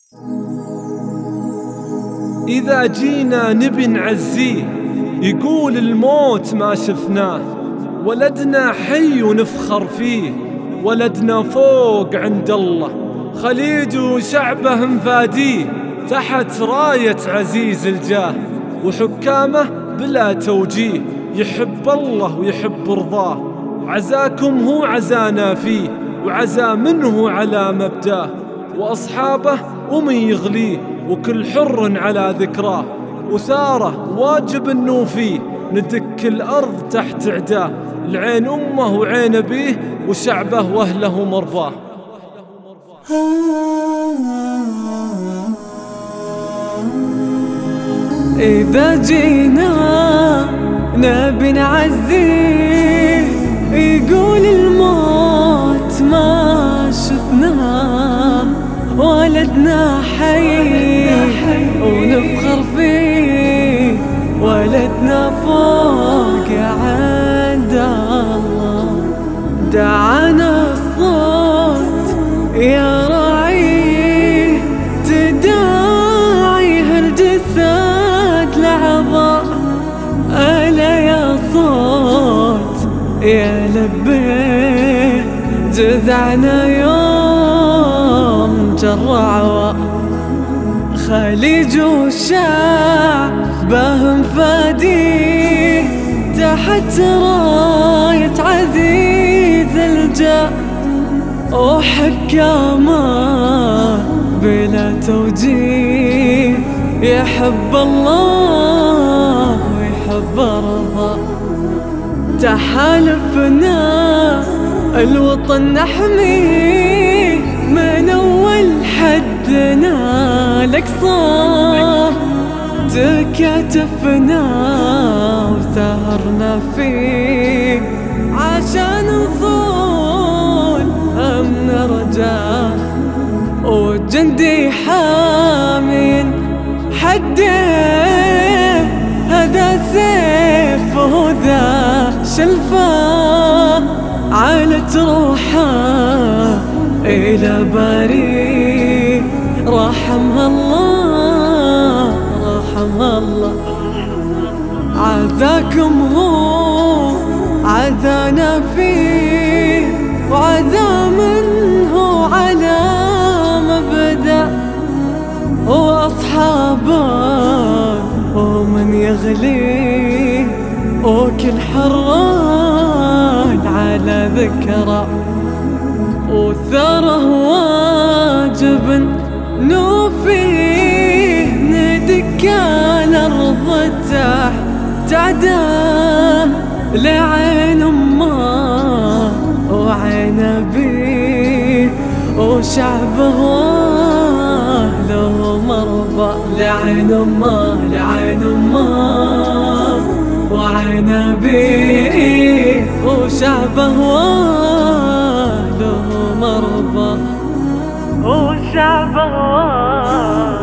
إذا جينا نبي نعزيه يقول الموت ما شفناه، ولدنا حي ونفخر فيه، ولدنا فوق عند الله، خليج وشعبه مفاديه تحت راية عزيز الجاه، وحكامه بلا توجيه يحب الله ويحب رضاه. عزاكم هو عزانا فيه، وعزا منه على مبداه، وأصحابه ومن يغليه، وكل حر على ذكراه، وثاره واجب انه فيه ندك الأرض تحت عداه، العين أمه وعين أبيه وشعبه وأهله مرضاه. إذا جينا نبي نعزيه يقول الموت ما شفناه، ولدنا حي ونفخر فيه، ولدنا فوق عند الله. دعانا الصوت يا راعيه تداعيه الجسد لعظاء، ألا يا صوت يا لبيه جذعنا يوم جرعوا، خليج وشعبه مفاديه تحت راية عزيز الجاه، وحكامه بلا توجيه يحب الله ويحب رضاه. تحالفنا الوطن نحميه من أول حدنا لأقصاه، تكاتفنا وسهرنا فيه عشان نصون أمن رجاه، وجندي حامين حده هذا سيف وذا شلفه، عالت روحه إلى باري رحمها الله رحمها الله. عزاكم هو عزانا فيه، وعزا منه على مبدأ، وأصحابه ومن يغليه، وكل حران على ذكرى، وثاره واجب نوفيه ندك الأرض تحت عداه، لعين أمه وعين أبيه وشعبه له مرضى. لعين أمه لعين أمه وعين أبيه وشعبه له مرضى، وشعبه